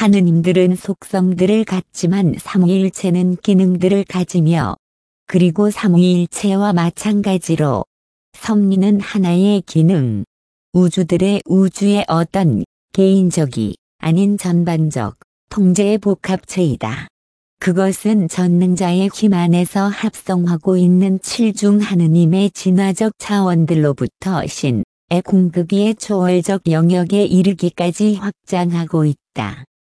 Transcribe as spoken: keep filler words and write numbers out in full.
하느님들은 속성들을 갖지만 삼위일체는 기능들을 가지며 그리고 삼위일체와 마찬가지로 섭리는 하나의 기능, 우주들의 우주의 어떤 개인적이 아닌 전반적 통제의 복합체이다. 그것은 전능자의 힘 안에서 합성하고 있는 칠중 하느님의 진화적 차원들로부터 신의 궁극의 초월적 영역에 이르기까지 확장하고 있다.